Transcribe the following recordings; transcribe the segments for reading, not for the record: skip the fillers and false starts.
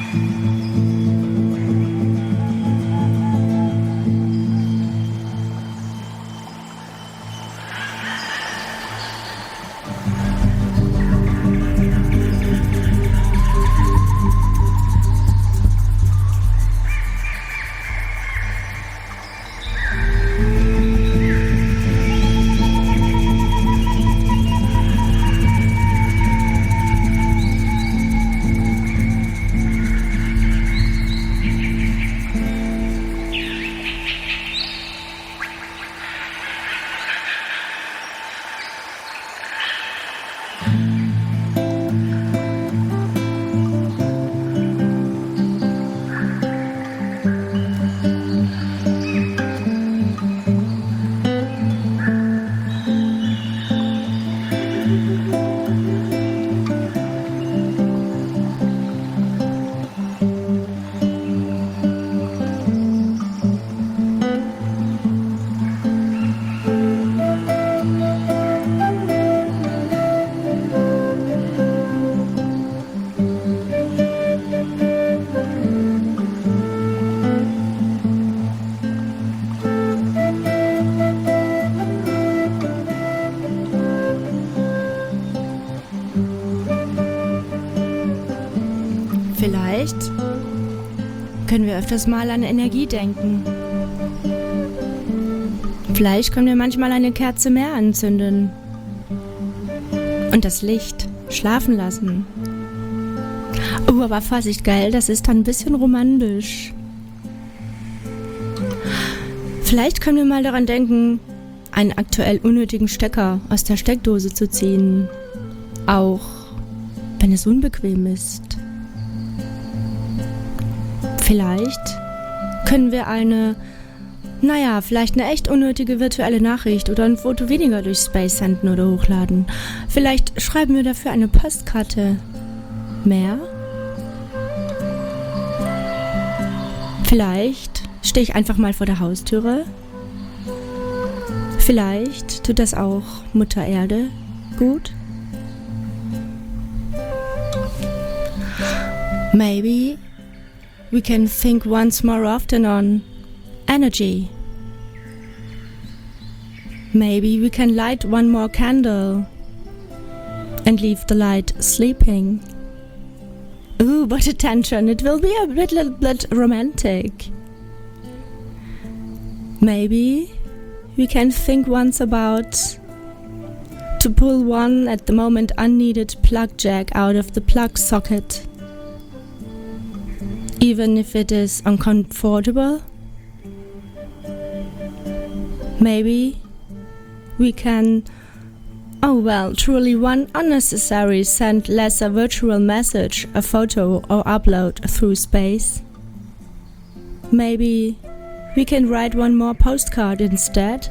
Vielleicht können wir öfters mal an Energie denken. Vielleicht können wir manchmal eine Kerze mehr anzünden und das Licht schlafen lassen. Oh, aber Vorsicht, geil, das ist dann ein bisschen romantisch. Vielleicht können wir mal daran denken, einen aktuell unnötigen Stecker aus der Steckdose zu ziehen. Auch wenn es unbequem ist. Vielleicht können wir vielleicht eine echt unnötige virtuelle Nachricht oder ein Foto weniger durch Space senden oder hochladen. Vielleicht schreiben wir dafür eine Postkarte mehr. Vielleicht stehe ich einfach mal vor der Haustüre. Vielleicht tut das auch Mutter Erde gut. Maybe we can think once more often on energy. Maybe we can light one more candle and leave the light sleeping. Ooh, but attention, it will be a little bit romantic. Maybe we can think once about to pull one at the moment unneeded plug jack out of the plug socket. Even if it is uncomfortable. Maybe we can, truly one unnecessary send less a virtual message, a photo or upload through space. Maybe we can write one more postcard instead.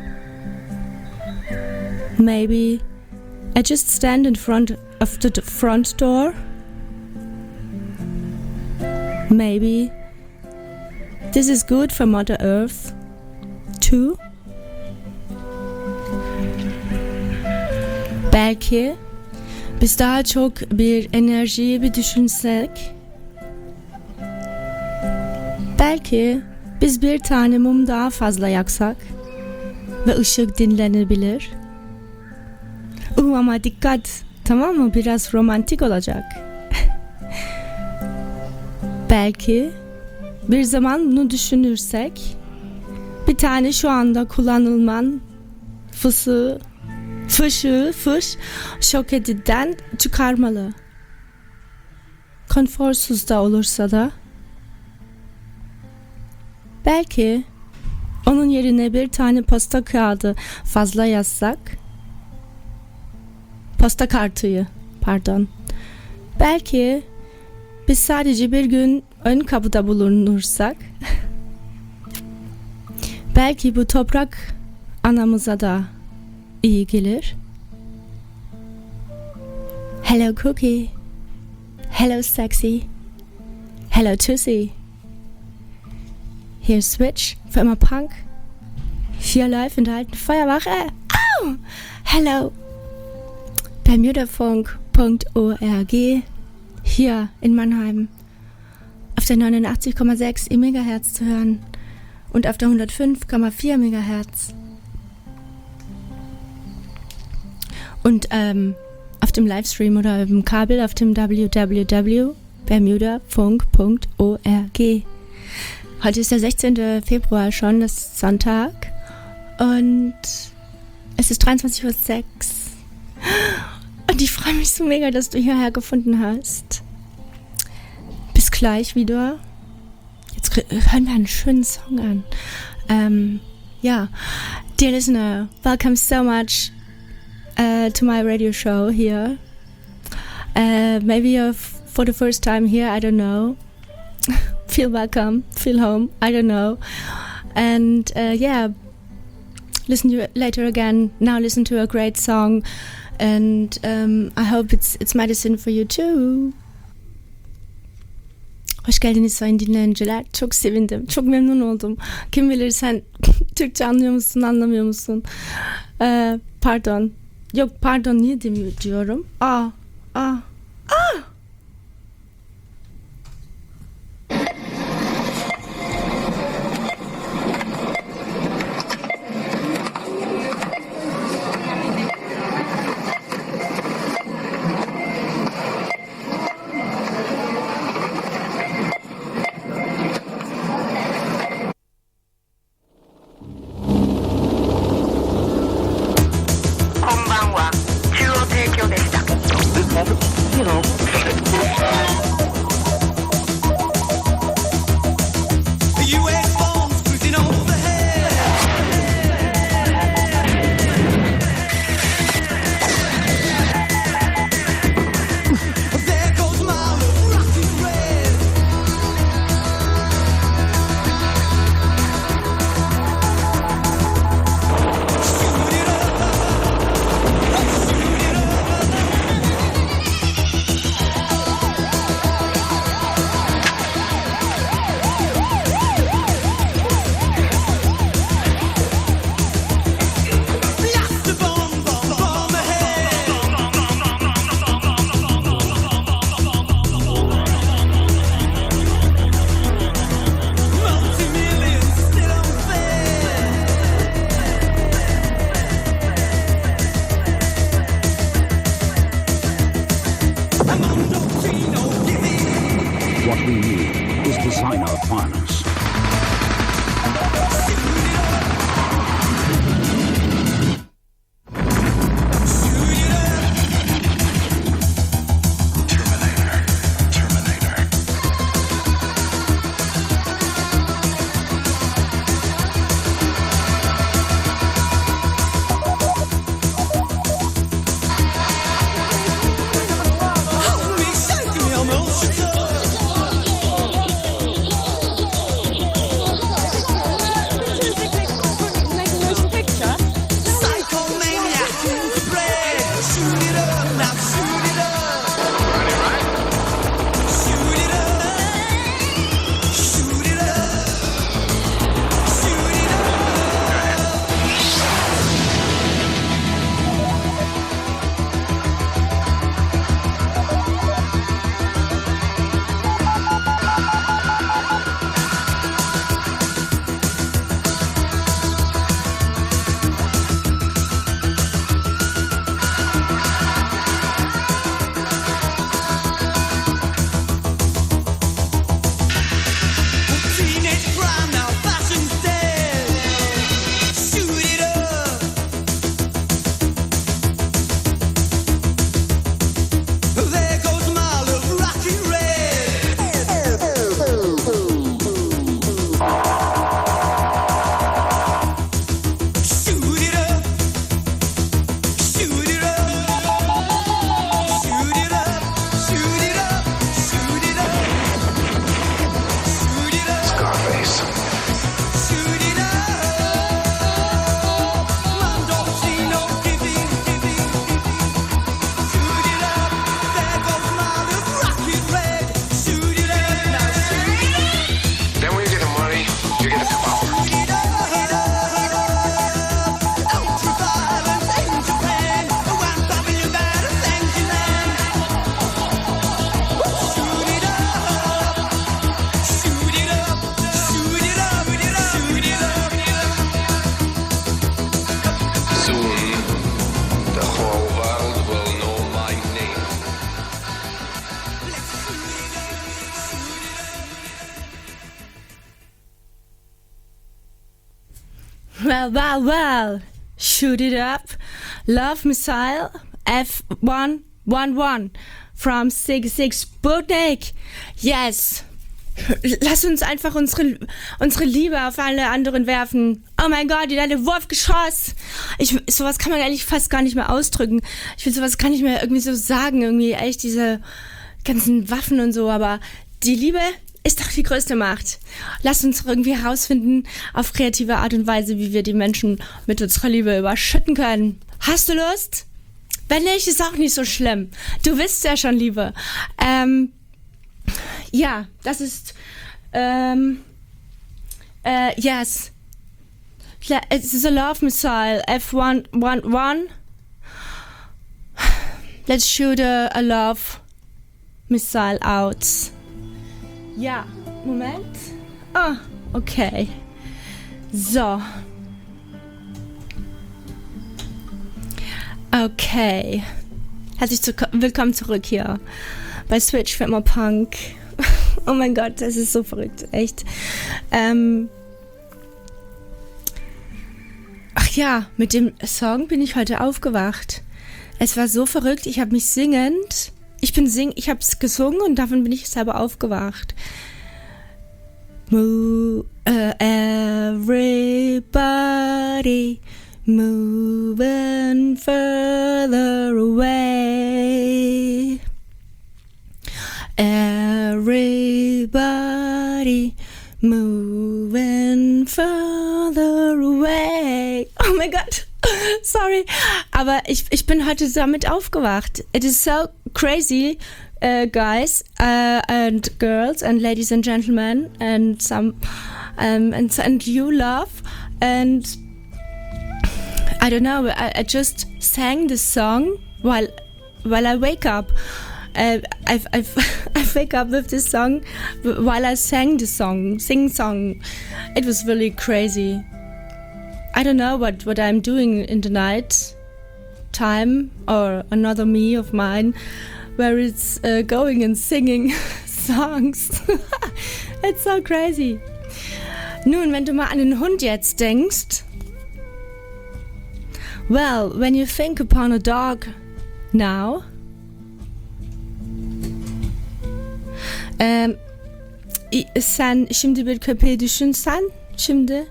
Maybe I just stand in front of the front door. Maybe this is good for Mother Earth too. Belki biz daha çok bir enerjiyi bir düşünsek. Belki biz bir tane mum daha fazla yaksak ve ışık dinlenebilir. Ama dikkat, tamam mı? Biraz romantik olacak. Belki bir zaman bunu düşünürsek bir tane şu anda kullanılman fış şoketiden çıkarmalı. Konforsuz da olursa da. Belki onun yerine bir tane posta kağıdı fazla yazsak. Posta kartıyı, pardon. Belki biz sadece bir gün ön kapıda bulunursak. Belki bu toprak anamıza da iyi gelir. Hello Cookie. Hello Sexy. Hello Tussi. Hier Switch für immer Punk. Hier live in der alten Feuerwache. Au! Hello. Bermudafunk.org. Hier in Mannheim. auf der 89,6 MHz zu hören und auf der 105,4 MHz. Und auf dem Livestream oder im Kabel auf dem www.bermudafunk.org. Heute ist der 16. Februar schon, das ist Sonntag. Und es ist 23:06 Uhr. Und ich freue mich so mega, dass du hierher gefunden hast. Bis gleich wieder. Jetzt hören wir einen schönen Song an. Ja, dear listener, welcome so much to my radio show here. Maybe you're for the first time here, I don't know. Feel welcome, feel home, I don't know. And yeah, listen to it later again. Now listen to a great song, and I hope it's medicine for you too. Hoş geldiniz sayın dinleyiciler. Çok sevindim, çok memnun oldum. Kim bilir sen Türkçe anlıyor musun, anlamıyor musun? Pardon. Yok pardon, niye diyorum? What we need is designer finance. Well. Shoot it up. Love Missile F111 from 66 Sputnik. Yes. Lass uns einfach unsere Liebe auf alle anderen werfen. Oh mein Gott, die eine Wurfgeschoss. Sowas kann man eigentlich fast gar nicht mehr ausdrücken. Ich will sowas gar nicht mehr irgendwie so sagen. Irgendwie echt diese ganzen Waffen und so. Aber die Liebe ist doch die größte Macht. Lass uns irgendwie herausfinden, auf kreative Art und Weise, wie wir die Menschen mit unserer Liebe überschütten können. Hast du Lust? Wenn nicht, ist auch nicht so schlimm. Du willst ja schon Liebe. Ja, das ist, yes. It's a love missile, F111. Let's shoot a love missile out. Ja, Moment. Ah, okay. So. Okay. Herzlich willkommen zurück hier bei Switch für immer Punk. Oh mein Gott, das ist so verrückt, echt. Ach ja, mit dem Song bin ich heute aufgewacht. Es war so verrückt, ich habe es gesungen und davon bin ich selber aufgewacht. Everybody moving further away. Everybody moving further away. Oh mein Gott, sorry. Aber ich bin heute damit aufgewacht. It is so crazy, guys and girls and ladies and gentlemen and some and you love and I don't know. I just sang the song while I wake up. I wake up with this song while I sang the song. It was really crazy. I don't know what I'm doing in the night time or another me of mine where it's going and singing songs. It's so crazy. Nun, wenn du mal an den Hund jetzt denkst. Well, when you think upon a dog now, sen şimdi bir köpeği düşünsen, şimdi.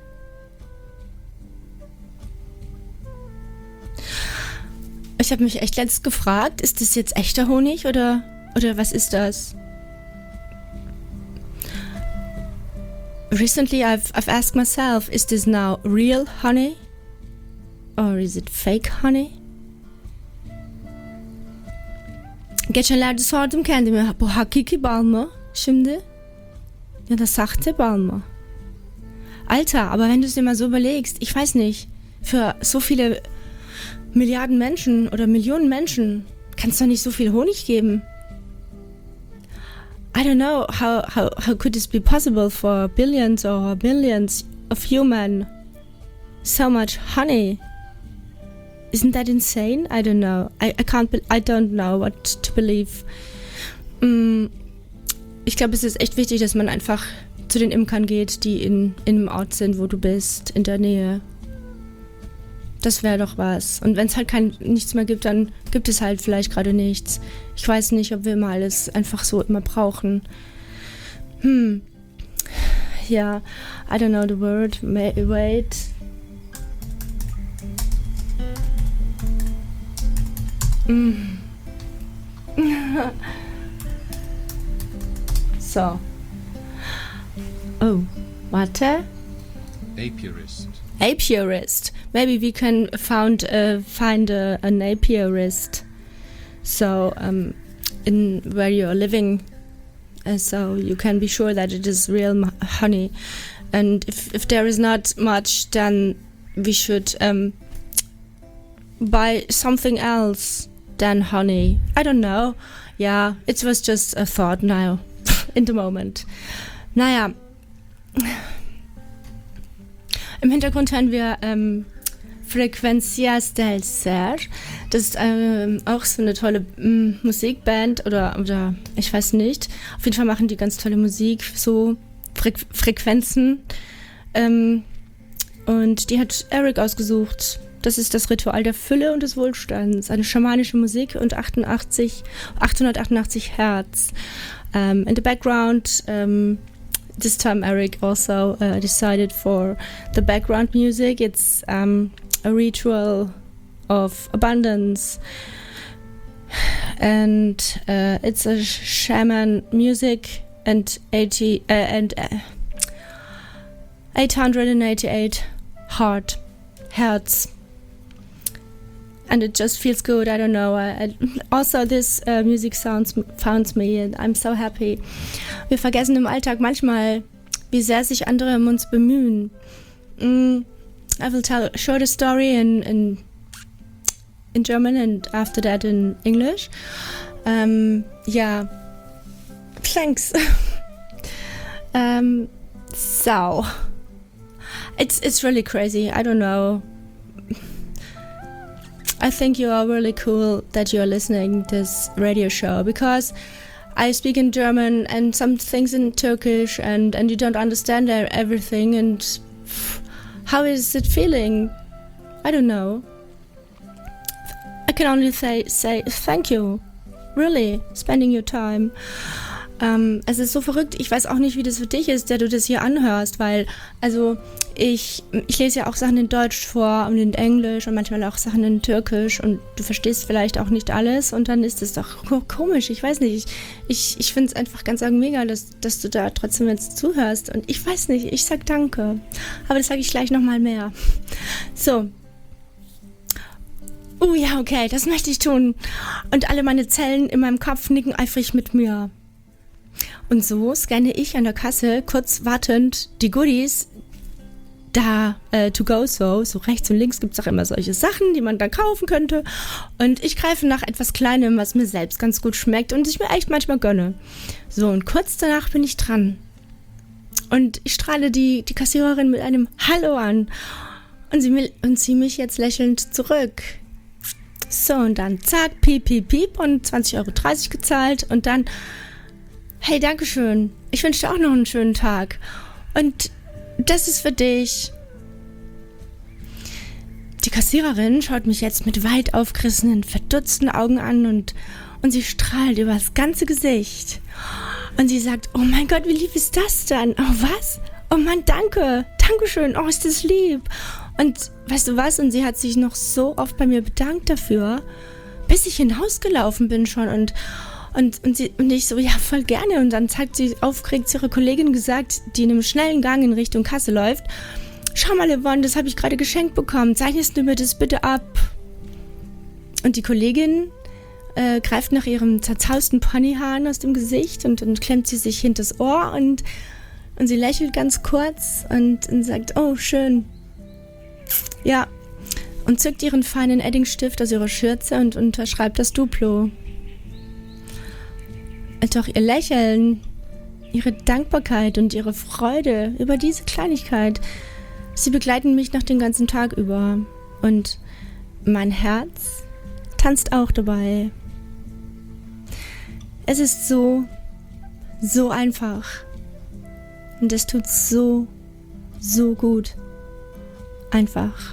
Ich habe mich echt letztens gefragt, ist das jetzt echter Honig oder was ist das? Recently I've asked myself, is this now real honey? Or is it fake honey? Geçenlerde sordum kendime, bu hakiki bal mı şimdi? Ya da sahte bal mı? Alter, aber wenn du es dir mal so überlegst, ich weiß nicht, für so viele Milliarden Menschen oder Millionen Menschen kann es doch nicht so viel Honig geben. I don't know, how could this be possible for billions or billions of humans? So much honey. Isn't that insane? I don't know. I don't know what to believe. Ich glaube, es ist echt wichtig, dass man einfach zu den Imkern geht, die in einem Ort sind, wo du bist, in der Nähe. Das wäre doch was. Und wenn es halt nichts mehr gibt, dann gibt es halt vielleicht gerade nichts. Ich weiß nicht, ob wir immer alles einfach so immer brauchen. Ja, I don't know the word. Wait. So. Oh, warte. Apiarist. Maybe we can find an apiarist. So, in where you're living, so you can be sure that it is real honey. And if there is not much, then we should buy something else than honey. I don't know. Yeah, it was just a thought now, in the moment. Naja. Im Hintergrund hören wir Frequencias del Ser. Das ist auch so eine tolle Musikband oder ich weiß nicht. Auf jeden Fall machen die ganz tolle Musik, so Frequenzen. und die hat Eric ausgesucht. Das ist das Ritual der Fülle und des Wohlstands, eine schamanische Musik und 888 Hertz. In the background, this time Eric also decided for the background music. It's a ritual of abundance, and it's a shaman music and 888 hertz. And it just feels good. I don't know. Also, this music found me, and I'm so happy. Wir vergessen im Alltag manchmal, wie sehr sich andere um uns bemühen. I will tell a short story in German and after that in English. Yeah. Thanks. So, it's really crazy. I don't know. I think you are really cool that you are listening to this radio show, because I speak in German and some things in Turkish, and you don't understand everything, and how is it feeling? I don't know. I can only say thank you. Really, spending your time. Es ist so verrückt, ich weiß auch nicht, wie das für dich ist, der du das hier anhörst, weil, also, ich lese ja auch Sachen in Deutsch vor und in Englisch und manchmal auch Sachen in Türkisch und du verstehst vielleicht auch nicht alles und dann ist es doch komisch, ich weiß nicht, ich finde es einfach ganz mega, dass du da trotzdem jetzt zuhörst und ich weiß nicht, ich sag danke, aber das sage ich gleich nochmal mehr. So. Oh ja, okay, das möchte ich tun und alle meine Zellen in meinem Kopf nicken eifrig mit mir. Und so scanne ich an der Kasse kurz wartend die Goodies da to go, so rechts und links gibt es auch immer solche Sachen, die man da kaufen könnte und ich greife nach etwas Kleinem, was mir selbst ganz gut schmeckt und ich mir echt manchmal gönne. So, und kurz danach bin ich dran und ich strahle die Kassiererin mit einem Hallo an und sie mich jetzt lächelnd zurück. So, und dann zack, piep, piep, piep und 20,30 € gezahlt und dann hey, dankeschön. Ich wünsche dir auch noch einen schönen Tag. Und das ist für dich. Die Kassiererin schaut mich jetzt mit weit aufgerissenen, verdutzten Augen an und sie strahlt über das ganze Gesicht. Und sie sagt, oh mein Gott, wie lieb ist das denn? Oh, was? Oh Mann, danke. Dankeschön. Oh, ist das lieb. Und weißt du was? Und sie hat sich noch so oft bei mir bedankt dafür, bis ich hinausgelaufen bin schon und ich so, ja, voll gerne. Und dann hat sie aufgeregt zu ihrer Kollegin gesagt, die in einem schnellen Gang in Richtung Kasse läuft, schau mal, Yvonne, das habe ich gerade geschenkt bekommen, zeichnest du mir das bitte ab? Und die Kollegin greift nach ihrem zerzausten Ponyhaaren aus dem Gesicht und klemmt sie sich hinters Ohr und sie lächelt ganz kurz und sagt, oh, schön. Ja, und zückt ihren feinen Eddingstift aus ihrer Schürze und unterschreibt das Duplo. Doch ihr Lächeln, ihre Dankbarkeit und ihre Freude über diese Kleinigkeit, sie begleiten mich noch den ganzen Tag über. Und mein Herz tanzt auch dabei. Es ist so einfach. Und es tut so gut. Einfach.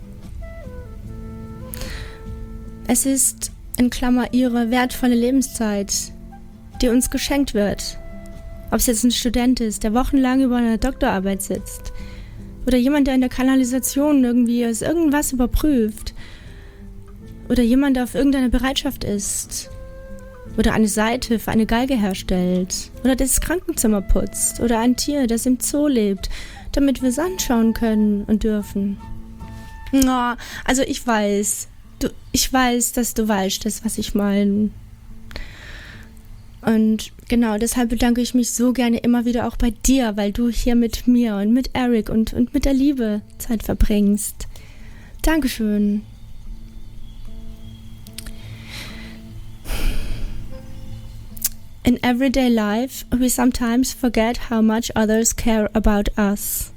Es ist, in Klammer, ihre wertvolle Lebenszeit, die uns geschenkt wird. Ob es jetzt ein Student ist, der wochenlang über einer Doktorarbeit sitzt oder jemand, der in der Kanalisation irgendwie irgendwas überprüft oder jemand, der auf irgendeiner Bereitschaft ist oder eine Saite für eine Geige herstellt oder das Krankenzimmer putzt oder ein Tier, das im Zoo lebt, damit wir es anschauen können und dürfen. Oh, also ich weiß, dass du weißt, das, was ich meine. Und genau, deshalb bedanke ich mich so gerne immer wieder auch bei dir, weil du hier mit mir und mit Eric und mit der Liebe Zeit verbringst. Dankeschön. In everyday life, we sometimes forget how much others care about us.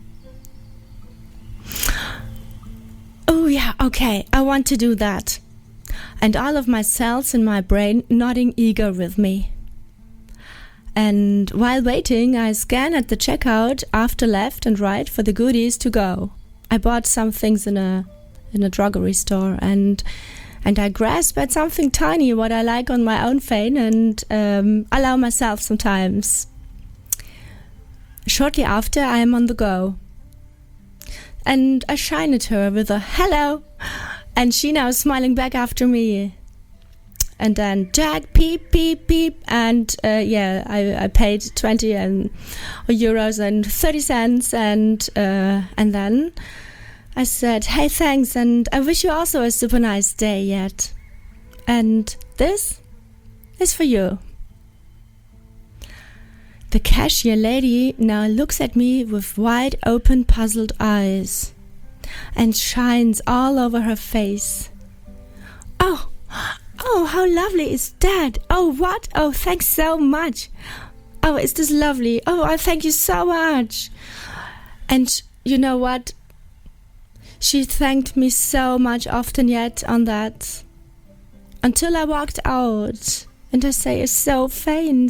Oh yeah, okay, I want to do that. And all of my cells in my brain nodding eager with me. And while waiting, I scan at the checkout after left and right for the goodies to go. I bought some things in a druggery store, and I grasp at something tiny what I like on my own vein, and allow myself sometimes. Shortly after, I am on the go, and I shine at her with a hello, and she now is smiling back after me. And then Jack, beep, beep, beep, and I paid 20 euros and 30 cents, and then I said, hey, thanks, and I wish you also a super nice day yet. And this is for you. The cashier lady now looks at me with wide open, puzzled eyes, and shines all over her face. Oh, how lovely is that? Oh, what? Oh, thanks so much. Oh, is this lovely? Oh, I thank you so much. And you know what? She thanked me so much often yet on that. Until I walked out. And I say, it's so vain.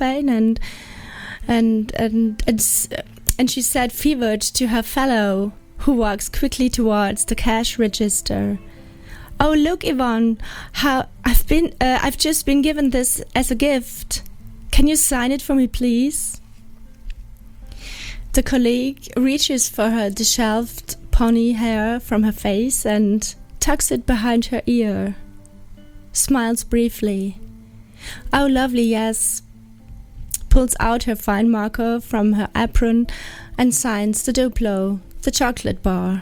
And she said fevered to her fellow, who walks quickly towards the cash register. Oh, look, Yvonne, how I've just been given this as a gift. Can you sign it for me, please? The colleague reaches for her disheveled pony hair from her face and tucks it behind her ear. Smiles briefly. Oh, lovely, yes. Pulls out her fine marker from her apron and signs the Duplo, the chocolate bar.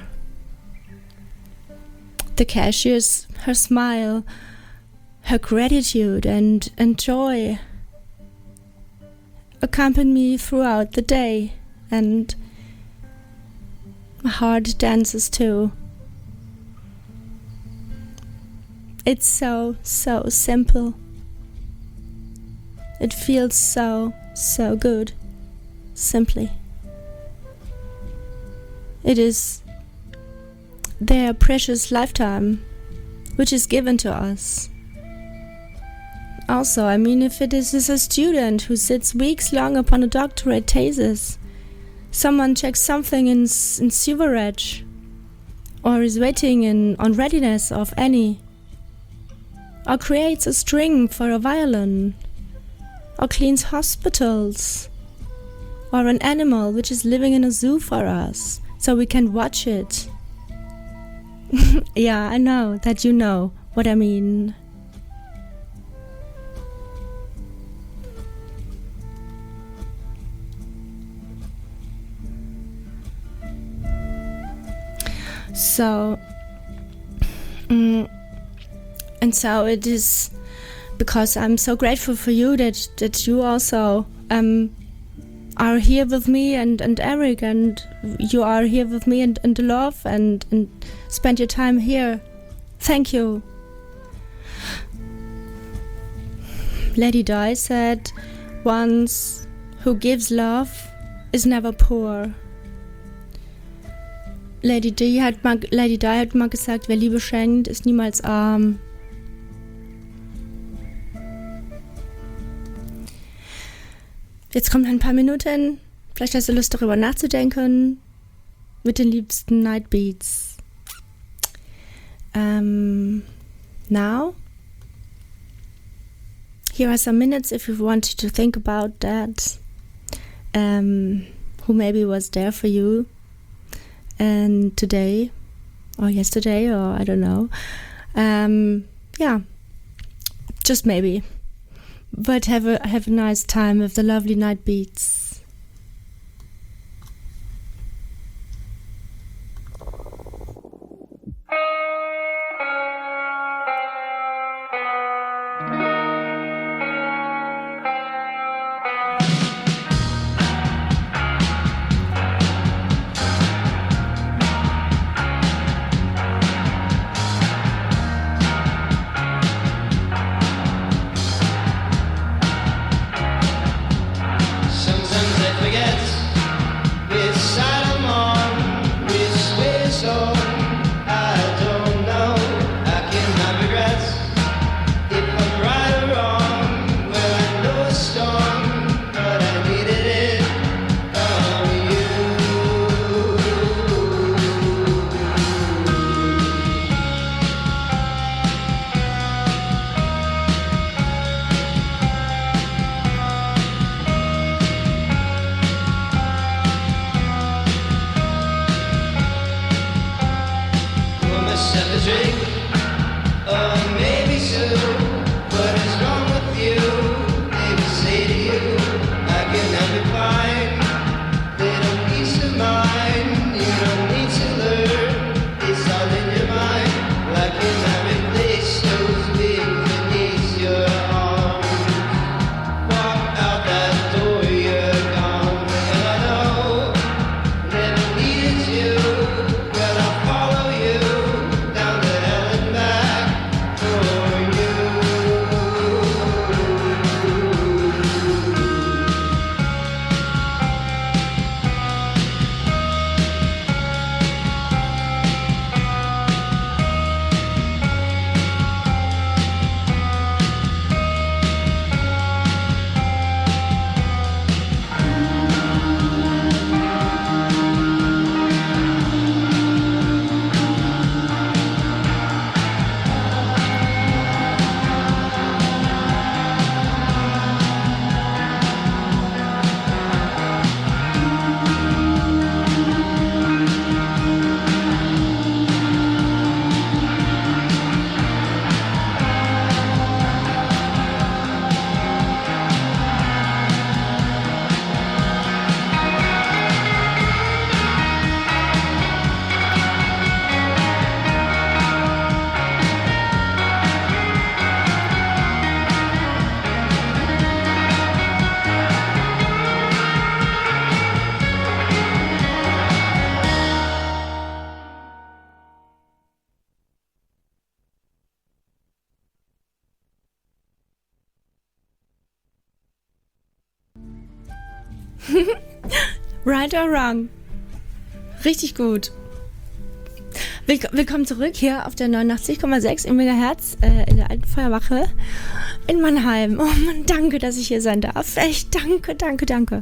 The cashier's, her smile, her gratitude and joy accompany me throughout the day, and my heart dances too. It's so simple. It feels so good, simply. It is their precious lifetime, which is given to us. Also, I mean, if it is a student who sits weeks long upon a doctorate thesis, someone checks something in sewerage, or is waiting on readiness of any, or creates a string for a violin, or cleans hospitals, or an animal which is living in a zoo for us, so we can watch it. Yeah, I know that you know what I mean. So, and so it is because I'm so grateful for you that you also are here with me and Eric, and you are here with me and the love and spend your time here. Thank you. Lady Di said once, who gives love is never poor. Lady Di hat mal gesagt, wer Liebe schenkt, ist niemals arm. Jetzt kommt ein paar Minuten, vielleicht hast du Lust darüber nachzudenken, mit den liebsten Night Beats. Now, here are some minutes if you want to think about that, who maybe was there for you, and today, or yesterday, or I don't know. Yeah, just maybe. But have a nice time with the lovely Night Beats. Sometimes Right or wrong. Richtig gut. Willkommen zurück hier auf der 89,6 im Megahertz in der alten Feuerwache in Mannheim. Oh Mann, danke, dass ich hier sein darf. Echt, danke.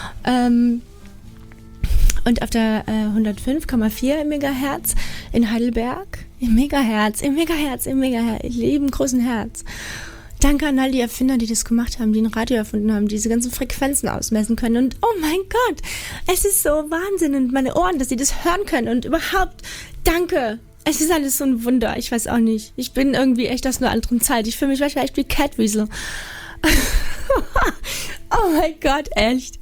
Und auf der 105,4 im Megahertz in Heidelberg. Im Megahertz, lieben großen Herz. Danke an all die Erfinder, die das gemacht haben, die ein Radio erfunden haben, die diese ganzen Frequenzen ausmessen können. Und oh mein Gott, es ist so Wahnsinn. Und meine Ohren, dass sie das hören können. Und überhaupt, danke. Es ist alles so ein Wunder. Ich weiß auch nicht. Ich bin irgendwie echt aus einer anderen Zeit. Ich fühle mich manchmal echt wie Catweasel. Oh mein Gott, echt.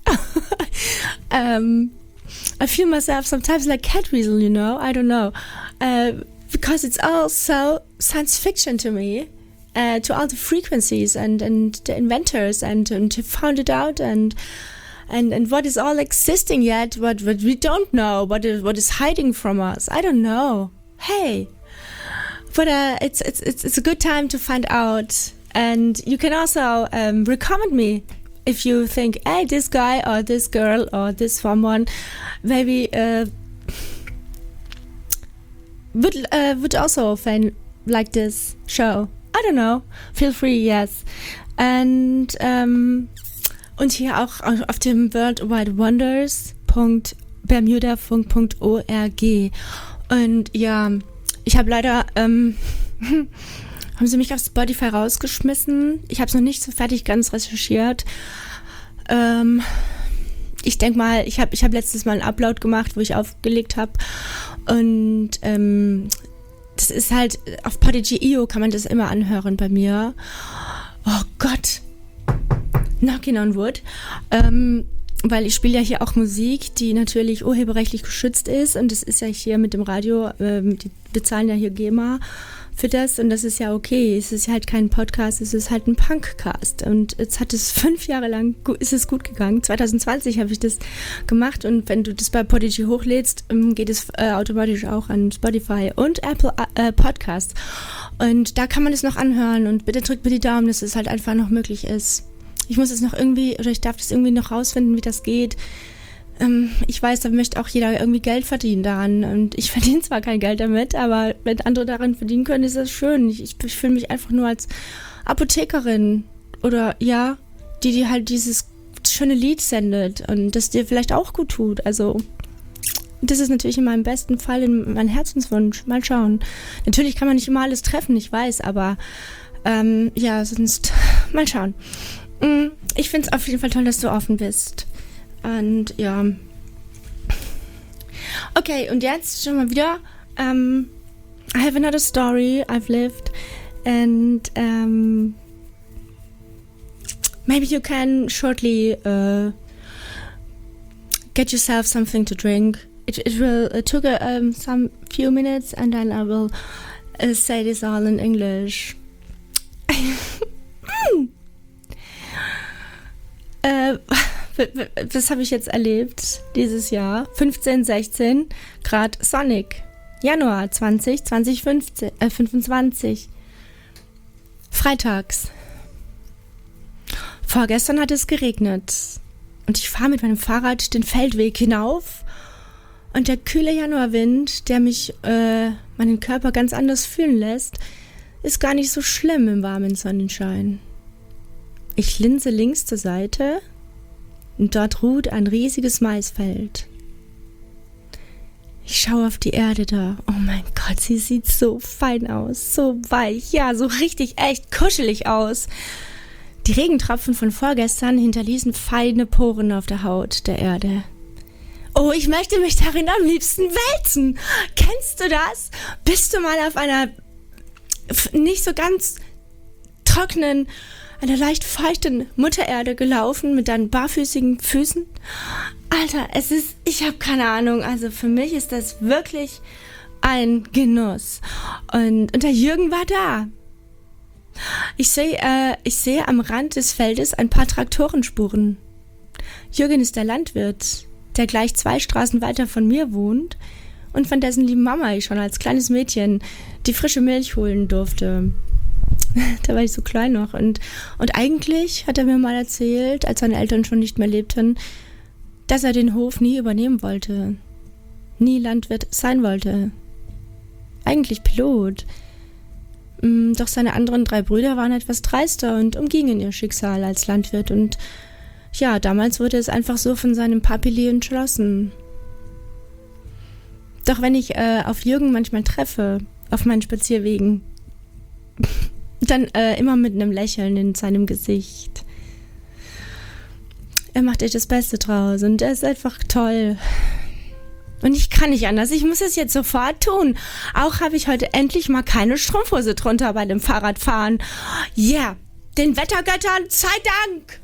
I feel myself sometimes like Catweasel, you know? I don't know. Because it's all so science fiction to me. To all the frequencies and the inventors and to found it out and what is all existing yet, what we don't know, what is hiding from us. I don't know. Hey, but it's a good time to find out, and you can also recommend me if you think, hey, this guy or this girl or this someone maybe would also find like this show. I don't know. Feel free, yes. Und hier auch auf dem World Wide Wonders.bermudafunk.org. Und ja, ich habe leider, haben sie mich auf Spotify rausgeschmissen. Ich habe es noch nicht so fertig ganz recherchiert. Ich denke mal, ich hab letztes Mal einen Upload gemacht, wo ich aufgelegt habe. Und das ist halt, auf Podigy.io kann man das immer anhören bei mir. Oh Gott. Knocking on wood. Weil ich spiele ja hier auch Musik, die natürlich urheberrechtlich geschützt ist. Und das ist ja hier mit dem Radio, die bezahlen ja hier GEMA für das. Und das ist ja okay. Es ist halt kein Podcast, es ist halt ein Punkcast. Und jetzt hat es 5 Jahre lang, ist es gut gegangen. 2020 habe ich das gemacht. Und wenn du das bei Podigy hochlädst, geht es automatisch auch an Spotify und Apple Podcasts. Und da kann man es noch anhören. Und bitte drückt mir die Daumen, dass es halt einfach noch möglich ist. Ich muss es noch irgendwie, oder ich darf das irgendwie noch rausfinden, wie das geht. Ich weiß, da möchte auch jeder irgendwie Geld verdienen daran. Und ich verdiene zwar kein Geld damit, aber wenn andere daran verdienen können, ist das schön. Ich fühle mich einfach nur als Apothekerin. Oder ja, die halt dieses schöne Lied sendet und das dir vielleicht auch gut tut. Also das ist natürlich in meinem besten Fall mein Herzenswunsch. Mal schauen. Natürlich kann man nicht immer alles treffen, ich weiß, aber ja, sonst mal schauen. Ich finde es auf jeden Fall toll, dass du offen bist. Und ja. Okay, und jetzt schon mal wieder. I have another story I've lived. And maybe you can shortly get yourself something to drink. It took some few minutes and then I will say this all in English. Was habe ich jetzt erlebt dieses Jahr? 15, 16 Grad sonnig. Januar 2025. Freitags. Vorgestern hat es geregnet. Und ich fahre mit meinem Fahrrad den Feldweg hinauf. Und der kühle Januarwind, der mich meinen Körper ganz anders fühlen lässt, ist gar nicht so schlimm im warmen Sonnenschein. Ich linse links zur Seite und dort ruht ein riesiges Maisfeld. Ich schaue auf die Erde da. Oh mein Gott, sie sieht so fein aus, so weich, ja, so richtig echt kuschelig aus. Die Regentropfen von vorgestern hinterließen feine Poren auf der Haut der Erde. Oh, ich möchte mich darin am liebsten wälzen. Kennst du das? Bist du mal auf einer nicht so ganz trockenen, einer leicht feuchten Muttererde gelaufen mit deinen barfüßigen Füßen? Alter, ich habe keine Ahnung, also für mich ist das wirklich ein Genuss. Und der Jürgen war da. Ich sehe am Rand des Feldes ein paar Traktorenspuren. Jürgen ist der Landwirt, der gleich 2 Straßen weiter von mir wohnt und von dessen lieben Mama ich schon als kleines Mädchen die frische Milch holen durfte. Da war ich so klein noch. Und eigentlich hat er mir mal erzählt, als seine Eltern schon nicht mehr lebten, dass er den Hof nie übernehmen wollte, nie Landwirt sein wollte. Eigentlich Pilot. Doch seine anderen 3 Brüder waren etwas dreister und umgingen ihr Schicksal als Landwirt. Und ja, damals wurde es einfach so von seinem Papili entschlossen. Doch wenn ich auf Jürgen manchmal treffe, auf meinen Spazierwegen, dann immer mit einem Lächeln in seinem Gesicht. Er macht echt das Beste draus und er ist einfach toll. Und ich kann nicht anders, ich muss es jetzt sofort tun. Auch habe ich heute endlich mal keine Strumpfhose drunter bei dem Fahrradfahren. Yeah, den Wettergöttern sei Dank!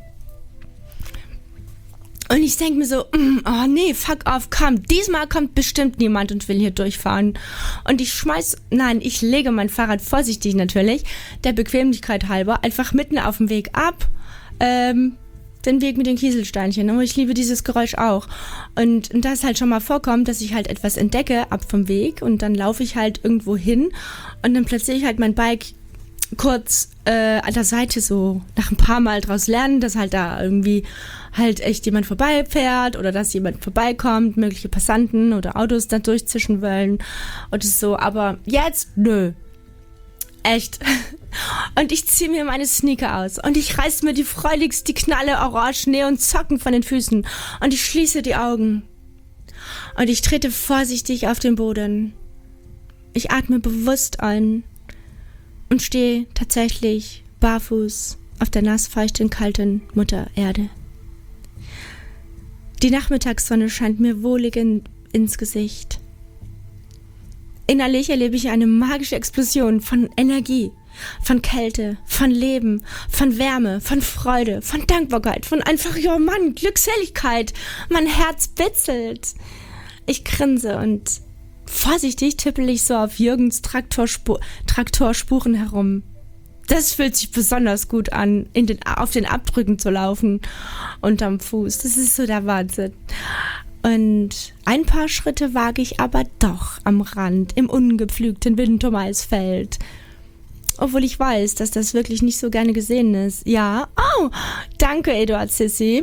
Und ich denke mir so, oh nee, fuck off, komm, diesmal kommt bestimmt niemand und will hier durchfahren. Und ich lege mein Fahrrad vorsichtig natürlich, der Bequemlichkeit halber, einfach mitten auf dem Weg ab, den Weg mit den Kieselsteinchen. Aber ich liebe dieses Geräusch auch. Und da es halt schon mal vorkommt, dass ich halt etwas entdecke ab vom Weg und dann laufe ich halt irgendwo hin und dann platziere ich halt mein Bike kurz an der Seite so nach ein paar Mal draus lernen, dass halt da irgendwie halt echt jemand vorbeifährt oder dass jemand vorbeikommt, mögliche Passanten oder Autos da durchzischen wollen und so. Aber jetzt, nö. Echt. Und ich ziehe mir meine Sneaker aus und ich reiß mir die freudigste Knalle orange Neon Socken von den Füßen und ich schließe die Augen und ich trete vorsichtig auf den Boden. Ich atme bewusst ein und stehe tatsächlich barfuß auf der nassfeuchten, kalten Mutter Erde. Die Nachmittagssonne scheint mir wohlig ins Gesicht. Innerlich erlebe ich eine magische Explosion von Energie, von Kälte, von Leben, von Wärme, von Freude, von Dankbarkeit, von einfach, ja Mann, Glückseligkeit. Mein Herz bitzelt. Ich grinse und vorsichtig tippel ich so auf Jürgens Traktorspuren herum. Das fühlt sich besonders gut an, auf den Abdrücken zu laufen unterm Fuß. Das ist so der Wahnsinn. Und ein paar Schritte wage ich aber doch am Rand, im ungepflügten Wintermaisfeld. Obwohl ich weiß, dass das wirklich nicht so gerne gesehen ist. Ja, oh, danke Eduard Sissi.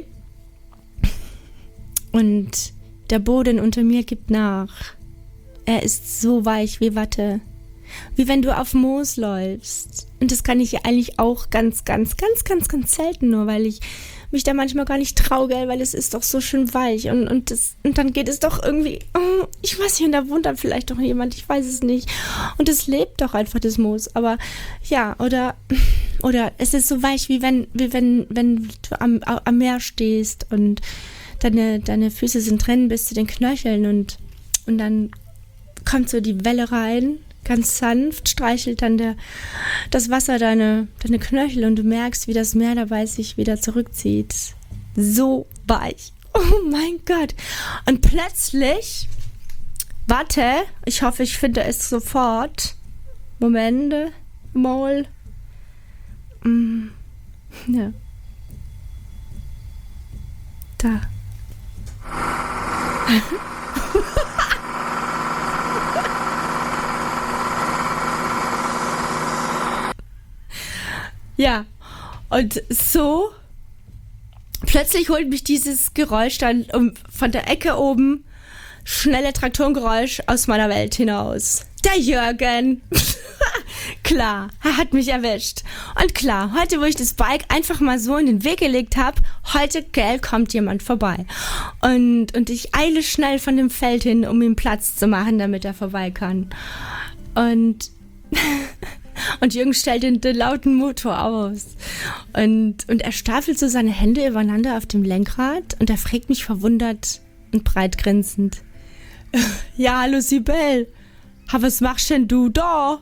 Und der Boden unter mir gibt nach. Er ist so weich wie Watte. Wie wenn du auf Moos läufst. Und das kann ich eigentlich auch ganz selten, nur weil ich mich da manchmal gar nicht traue, gell, weil es ist doch so schön weich und dann geht es doch irgendwie, ich weiß nicht, und da wohnt dann vielleicht doch jemand, ich weiß es nicht. Und es lebt doch einfach, das Moos. Aber ja, oder es ist so weich, wie wenn du am Meer stehst und deine Füße sind drin bis zu den Knöcheln und dann kommt so die Welle rein, ganz sanft, streichelt dann das Wasser deine Knöchel und du merkst, wie das Meer dabei sich wieder zurückzieht. So weich. Oh mein Gott. Und plötzlich, warte, ich hoffe, ich finde es sofort. Momente, mal. Ja. Da. Ja, und so plötzlich holt mich dieses Geräusch dann von der Ecke oben, schnelle Traktorengeräusch aus meiner Welt hinaus. Der Jürgen. Klar, er hat mich erwischt. Und klar, heute, wo ich das Bike einfach mal so in den Weg gelegt habe, heute, gell, kommt jemand vorbei. Und ich eile schnell von dem Feld hin, um ihm Platz zu machen, damit er vorbei kann. Und Jürgen stellt den lauten Motor aus. Und er stapelt so seine Hände übereinander auf dem Lenkrad und er fragt mich verwundert und breit grinsend. Ja, hallo Sibel. Was machst denn du da?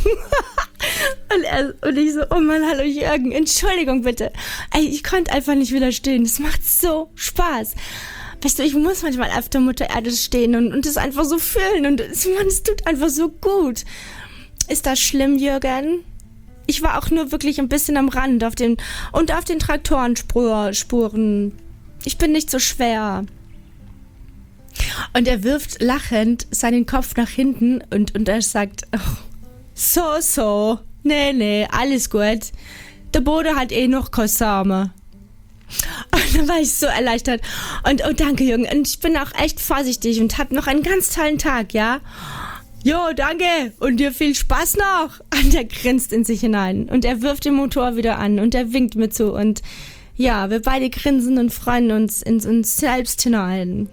und ich so, oh Mann, hallo Jürgen, Entschuldigung bitte. Ey, ich konnte einfach nicht widerstehen. Es macht so Spaß. Weißt du, ich muss manchmal auf der Mutter Erde stehen und es einfach so fühlen und es tut einfach so gut. Ist das schlimm, Jürgen? Ich war auch nur wirklich ein bisschen am Rand auf den Traktorenspuren. Ich bin nicht so schwer. Und er wirft lachend seinen Kopf nach hinten und er sagt, oh, so, nee, alles gut. Der Boden hat eh noch keine Samen. Und Da war ich so erleichtert. Und oh, danke, Jürgen. Und ich bin auch echt vorsichtig und hab noch einen ganz tollen Tag, ja? Jo, danke. Und dir viel Spaß noch. Und er grinst in sich hinein. Und er wirft den Motor wieder an. Und er winkt mir zu. Und ja, wir beide grinsen und freuen uns in uns selbst hinein.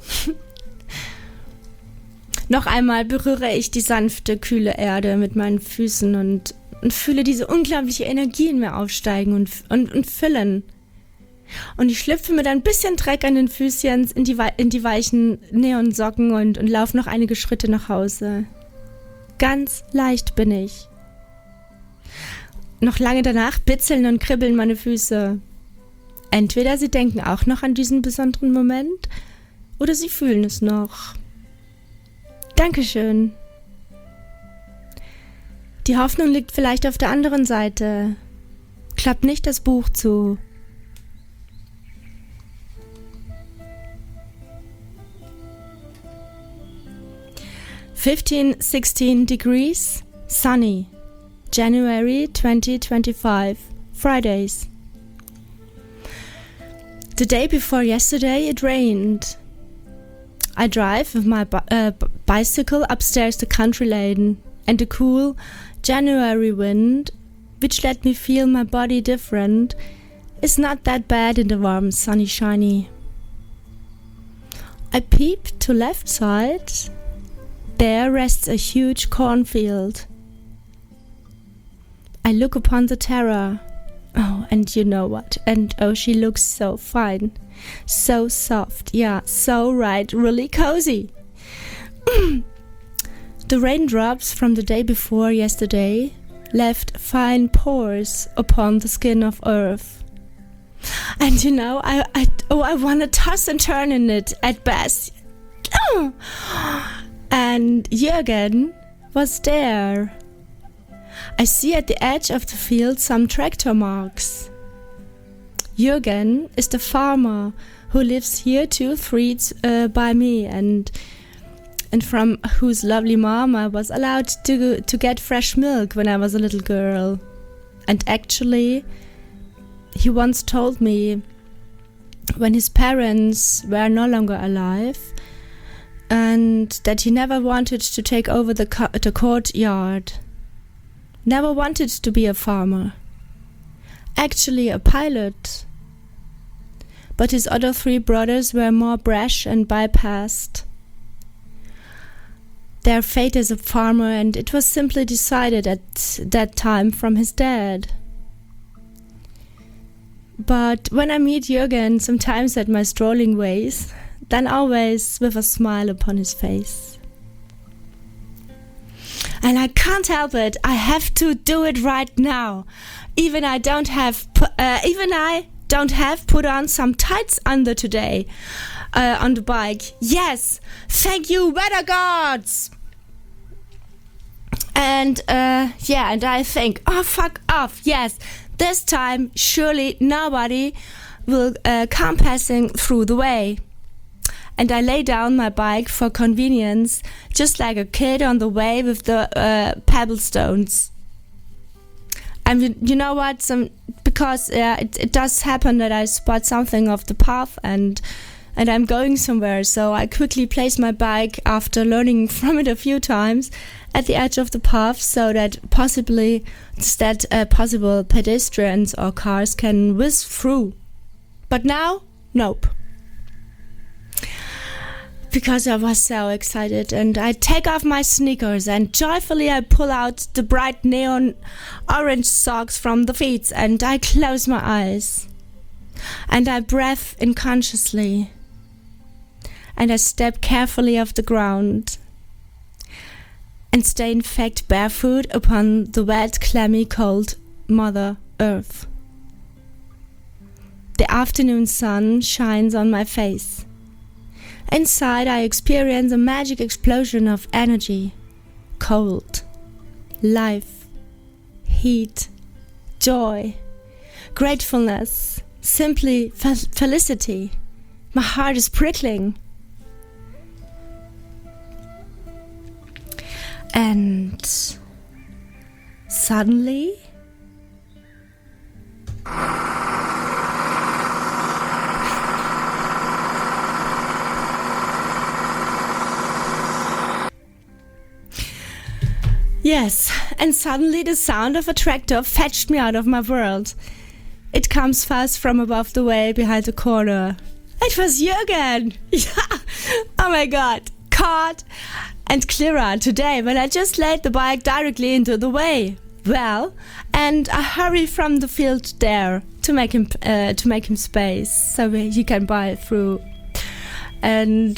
Noch einmal berühre ich die sanfte, kühle Erde mit meinen Füßen und fühle diese unglaubliche Energie in mir aufsteigen und füllen. Und ich schlüpfe mit ein bisschen Dreck an den Füßchen in die weichen Neonsocken und laufe noch einige Schritte nach Hause. Ganz leicht bin ich. Noch lange danach bitzeln und kribbeln meine Füße. Entweder sie denken auch noch an diesen besonderen Moment oder sie fühlen es noch. Dankeschön. Die Hoffnung liegt vielleicht auf der anderen Seite. Klappt nicht das Buch zu. (16 degrees, sunny, January 2025, Fridays. The day before yesterday it rained. I drive with my bicycle upstairs the country lane, and the cool January wind, which let me feel my body different, is not that bad in the warm sunny shiny. I peep to left side. There rests a huge cornfield. I look upon the terror. Oh, and you know what? And oh, she looks so fine. So soft. Yeah, so right. Really cozy. The raindrops from the day before yesterday left fine pores upon the skin of earth. And you know, I want to toss and turn in it at best. And Jürgen was there. I see at the edge of the field some tractor marks. Jürgen is the farmer who lives here 2 streets by me and from whose lovely mom I was allowed to get fresh milk when I was a little girl. And actually, he once told me when his parents were no longer alive, and that he never wanted to take over the courtyard. Never wanted to be a farmer. Actually a pilot. But his other 3 brothers were more brash and bypassed their fate as a farmer, and it was simply decided at that time from his dad. But when I meet Jürgen sometimes at my strolling ways, then always with a smile upon his face. And I can't help it. I have to do it right now. Even I don't have put on some tights under today on the bike. Yes, thank you, weather gods. And and I think, oh fuck off. Yes, this time surely nobody will come passing through the way. And I lay down my bike for convenience, just like a kid on the way with the pebble stones. And you know what? Because it does happen that I spot something off the path and I'm going somewhere. So I quickly place my bike after learning from it a few times at the edge of the path, so that possible pedestrians or cars can whiz through. But now, nope. Because I was so excited, and I take off my sneakers and joyfully I pull out the bright neon orange socks from the feet, and I close my eyes and I breathe unconsciously and I step carefully off the ground and stay in fact barefoot upon the wet, clammy, cold Mother Earth. The afternoon sun shines on my face. Inside, I experience a magic explosion of energy, cold, life, heat, joy, gratefulness, simply felicity. My heart is prickling. And suddenly, Yes, and suddenly the sound of a tractor fetched me out of my world. It comes fast from above the way behind the corner. It was Jürgen! Yeah! Oh my god! Caught and clearer today when I just laid the bike directly into the way. Well, and I hurry from the field there to make him space so he can buy through. And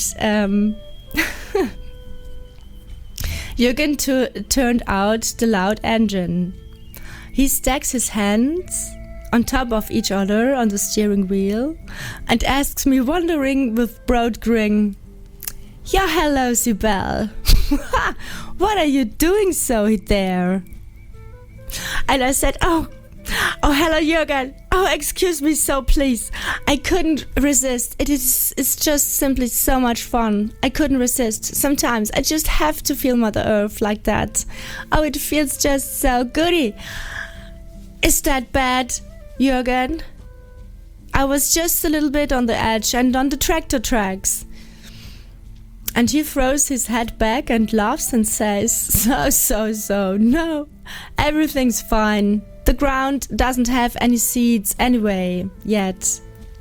Jürgen turned out the loud engine. He stacks his hands on top of each other on the steering wheel and asks me, wondering with broad grin, "Yeah, hello, Sibel. What are you doing so there?" And I said, Oh, hello, Jürgen. Oh, excuse me, so please. I couldn't resist. It's just simply so much fun. I couldn't resist. Sometimes I just have to feel Mother Earth like that. Oh, it feels just so goody. Is that bad, Jürgen? I was just a little bit on the edge and on the tractor tracks. And he throws his head back and laughs and says, So, no, everything's fine. The ground doesn't have any seeds anyway, yet.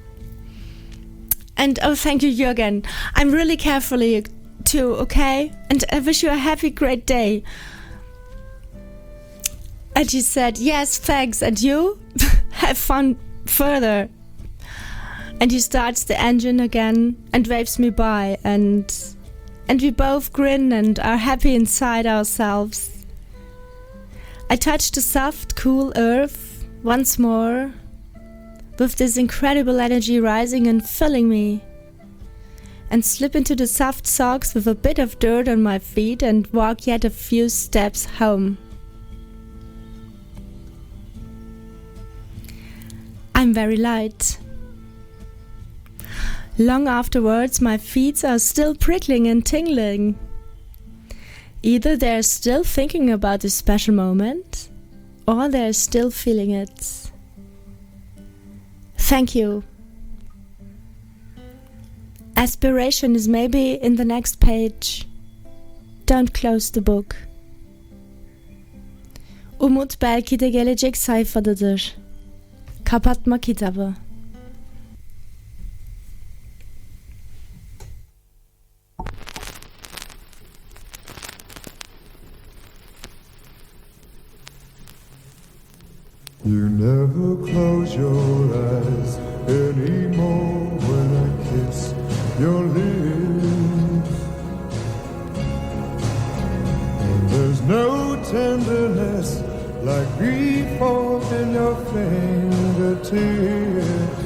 And oh, thank you, Jürgen. I'm really carefully too, okay? And I wish you a happy, great day. And he said, yes, thanks. And you? Have fun further. And he starts the engine again and waves me by, and we both grin and are happy inside ourselves. I touch the soft, cool earth once more, with this incredible energy rising and filling me, and slip into the soft socks with a bit of dirt on my feet and walk yet a few steps home. I'm very light. Long afterwards, my feet are still prickling and tingling. Either they're still thinking about this special moment, or they're still feeling it. Thank you. Aspiration is maybe in the next page. Don't close the book. Umut belki de gelecek sayfadadır. Kapatma kitabı. You never close your eyes anymore when I kiss your lips. And there's no tenderness like before in your fingertips.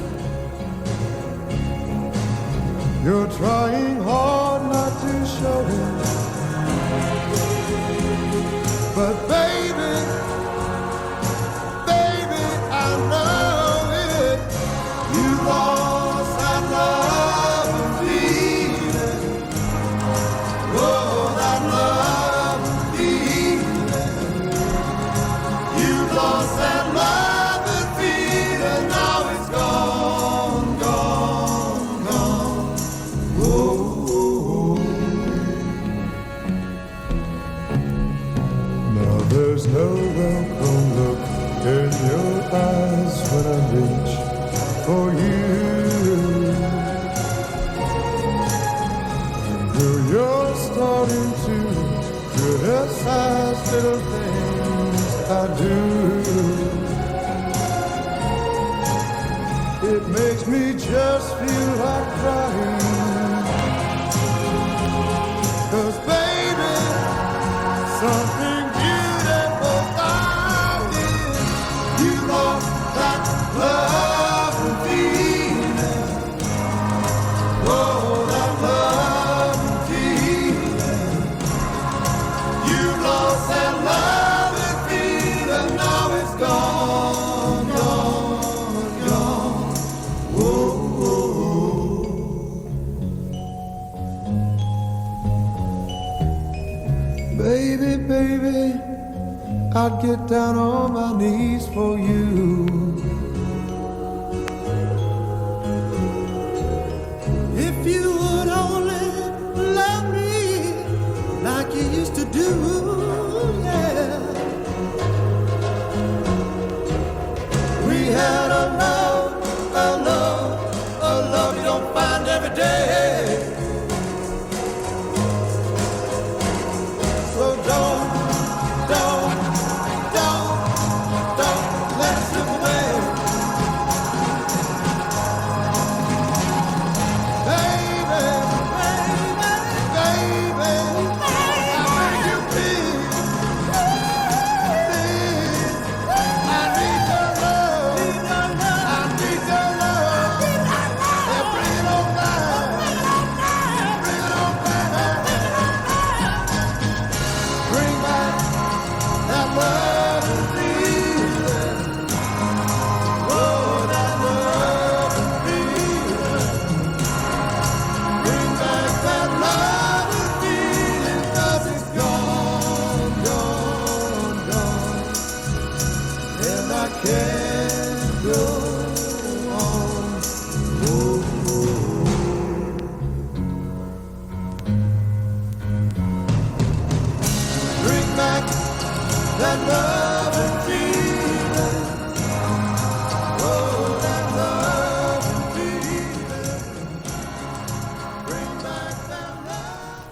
You're trying hard not to show it, but baby, there's no welcome look in your eyes when I reach for you. Girl, you're starting to criticize little things I do. It makes me just feel like crying. 'Cause baby, something beautiful about it. You lost that love and feeling. Oh, that love and feeling. You lost that love and feeling. Now it's gone, gone, gone. Whoa, whoa. Baby, baby, I'd get down on my knees for you. If you would only love me like you used to do, yeah. don't find every day. So don't let it slip away. Baby, I beg you please, I need your love, I need your love. Yeah, bring it on back, bring it on back, bring back that love and feeling. Oh, that love and feeling. Bring back that love and feeling, 'cause it's gone, gone, gone, and I can't go on. Oh, bring back that love and feeling. Oh, that love and feeling. Bring back that love.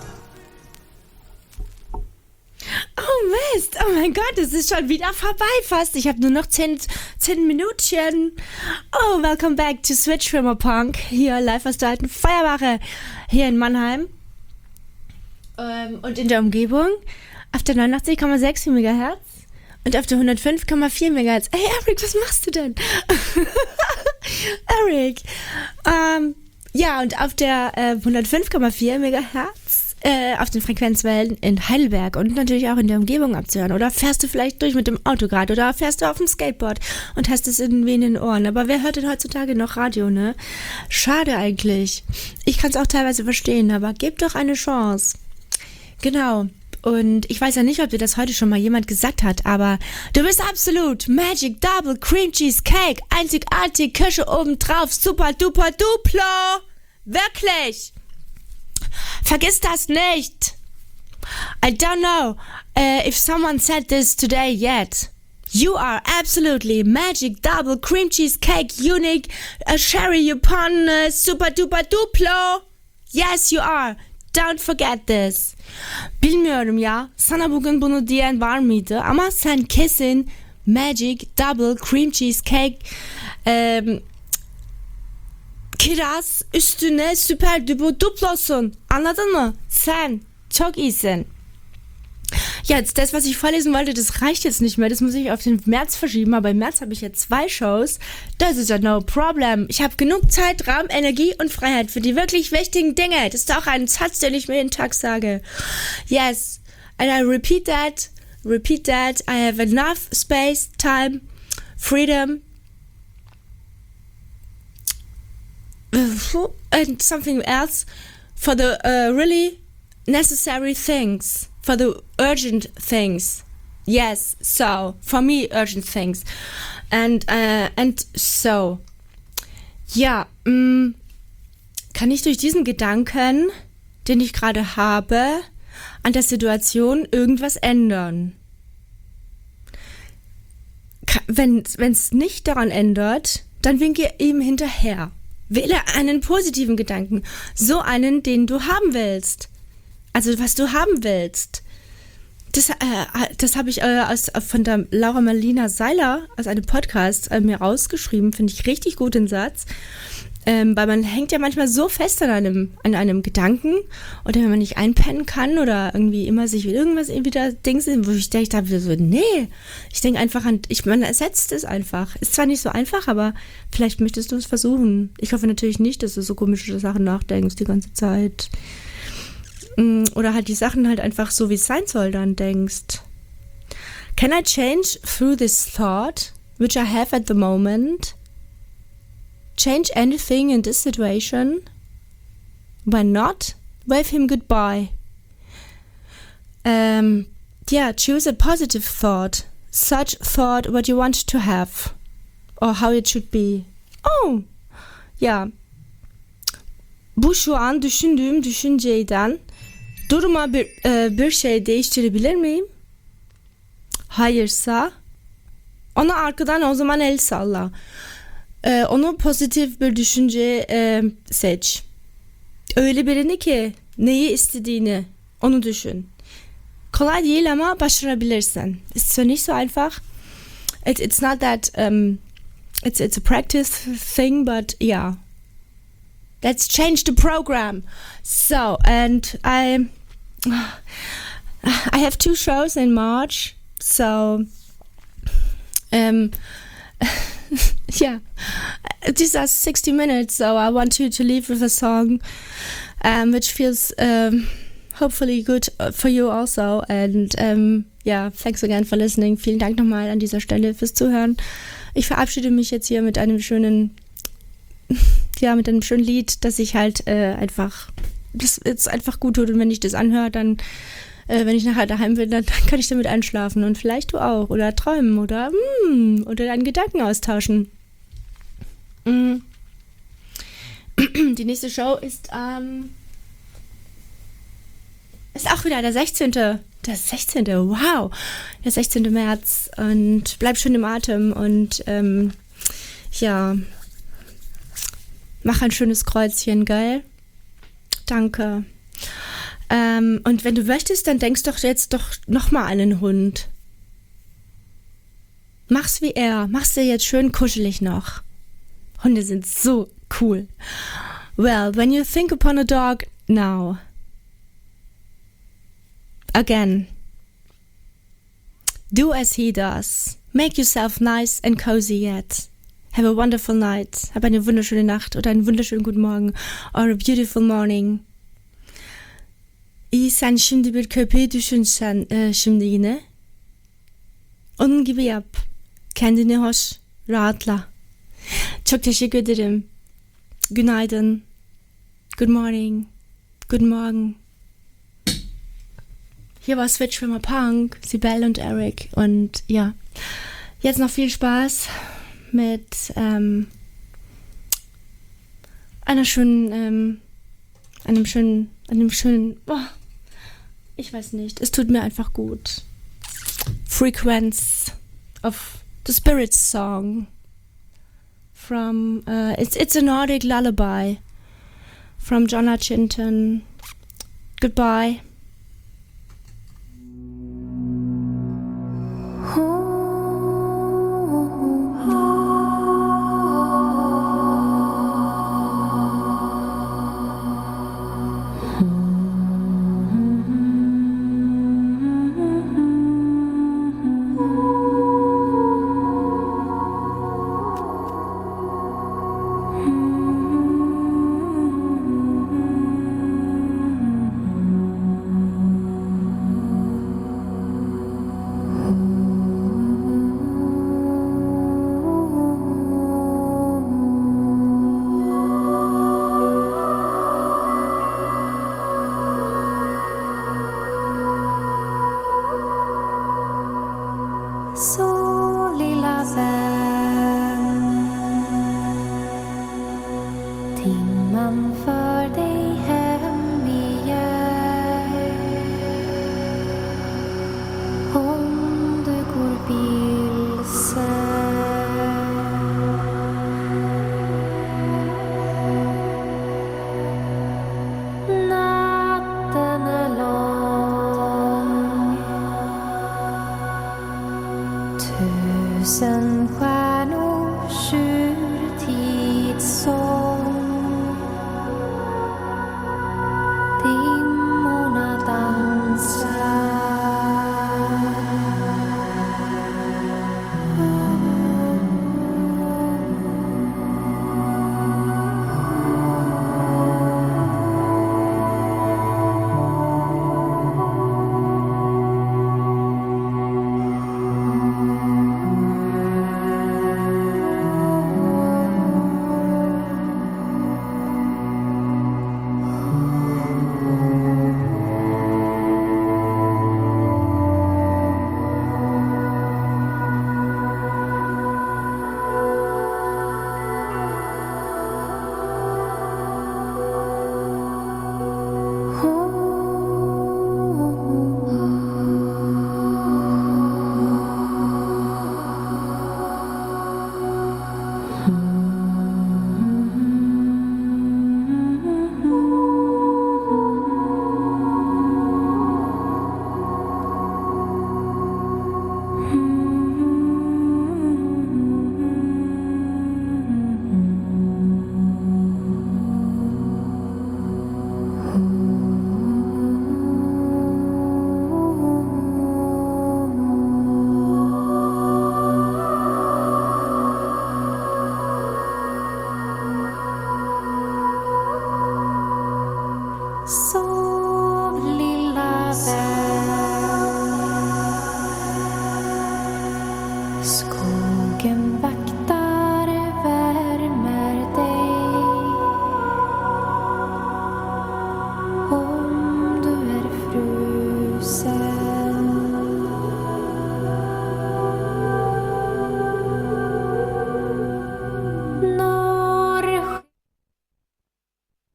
Oh Mist, oh mein Gott, es ist schon wieder vorbei fast. Ich habe nur noch 10 Minütchen. Oh, welcome back to Switch Trimmer Punk. Hier live aus der alten Feuerwache hier in Mannheim. Und in der Umgebung auf der 89,6 MHz und auf der 105,4 MHz. Hey Eric, was machst du denn? Eric. Ja, und auf der 105,4 MHz auf den Frequenzwellen in Heidelberg und natürlich auch in der Umgebung abzuhören. Oder fährst du vielleicht durch mit dem Auto gerade oder fährst du auf dem Skateboard und hast es irgendwie in den Ohren. Aber wer hört denn heutzutage noch Radio, ne? Schade eigentlich. Ich kann es auch teilweise verstehen, aber gebt doch eine Chance. Genau. Und ich weiß ja nicht, ob dir das heute schon mal jemand gesagt hat, aber du bist absolut Magic Double Cream Cheese Cake. Einzigartig, Kirsche obendrauf, super duper duplo. Wirklich. Vergiss das nicht. I don't know if someone said this today yet. You are absolutely Magic Double Cream Cheese Cake Unique Sherry upon super duper duplo. Yes, you are. Don't forget this. Bilmiyorum ya. Sana bugün bunu diyen var mıydı? Ama sen kesin Magic Double Cream Cheese Cake kiraz üstüne süper duplosun. Anladın mı? Sen çok iyisin. Jetzt, das, was ich vorlesen wollte, das reicht jetzt nicht mehr. Das muss ich auf den März verschieben. Aber im März habe ich jetzt 2 Shows. Das ist ja no problem. Ich habe genug Zeit, Raum, Energie und Freiheit für die wirklich wichtigen Dinge. Das ist auch ein Satz, den ich mir jeden Tag sage. Yes, and I repeat that. I have enough space, time, freedom, and something else for the really necessary things. For the urgent things. Yes, so, for me, urgent things. And so. Ja, kann ich durch diesen Gedanken, den ich gerade habe, an der Situation irgendwas ändern? Wenn es nicht daran ändert, dann winke ihm hinterher. Wähle einen positiven Gedanken. So einen, den du haben willst. Also, was du haben willst. Das habe ich von der Laura Marlina Seiler aus einem Podcast mir rausgeschrieben. Finde ich richtig gut, den Satz. Weil man hängt ja manchmal so fest an einem Gedanken. Oder wenn man nicht einpennen kann oder irgendwie immer sich irgendwas wieder Dings, wo ich denke, so, nee. Ich denke einfach man ersetzt es einfach. Ist zwar nicht so einfach, aber vielleicht möchtest du es versuchen. Ich hoffe natürlich nicht, dass du so komische Sachen nachdenkst die ganze Zeit. Oder halt die Sachen halt einfach so, wie es sein soll, dann denkst. Can I change through this thought, which I have at the moment? Change anything in this situation? When not, wave him goodbye. Choose a positive thought. Such thought what you want to have. Or how it should be. Oh, ya. Bu şu an düşündüğüm düşünceyden duruma bir şey değiştirebilir miyim? Hayırsa ona arkadan o zaman el salla. Onu pozitif bir düşünce seç. Öyle birini ki neyi istediğini onu düşün. Kolay değil ama başarabilirsin. Ist zwar nicht so einfach. It's not that it's a practice thing, but yeah. Let's change the program. So, and I have 2 shows in March. So, yeah, these are 60 minutes. So I want you to leave with a song, which feels hopefully good for you also. And yeah, thanks again for listening. Vielen Dank nochmal an dieser Stelle fürs Zuhören. Ich verabschiede mich jetzt hier mit einem schönen Lied, das ich halt einfach, das jetzt einfach gut tut. Und wenn ich das anhöre, dann, wenn ich nachher daheim bin, dann kann ich damit einschlafen. Und vielleicht du auch. Oder träumen oder deinen Gedanken austauschen. Die nächste Show ist ist auch wieder der 16. Der 16. Wow. Der 16. März. Und bleib schön im Atem. Und ja, mach ein schönes Kreuzchen, geil? Danke. Und wenn du möchtest, dann denkst doch jetzt doch nochmal an einen Hund. Mach's wie er. Mach's dir jetzt schön kuschelig noch. Hunde sind so cool. Well, when you think upon a dog now, again, do as he does. Make yourself nice and cozy yet. Have a wonderful night. Hab eine wunderschöne Nacht oder einen wunderschönen guten Morgen. Or a beautiful morning. İyi, sen şimdi bir köpeği düşünsen şimdi yine. Onun gibi yap. Kendini hoş, rahatla. Çok teşekkür ederim. Günaydın. Good morning. Guten Morgen. Hier war Switch für Punk, Sibel und Eric. Und ja, jetzt noch viel Spaß mit einem schönen, ich weiß nicht, es tut mir einfach gut. Frequenz of the Spirits Song from, it's a Nordic lullaby from John Hutchinson. Goodbye. Så lilla vän, timman för dig hem.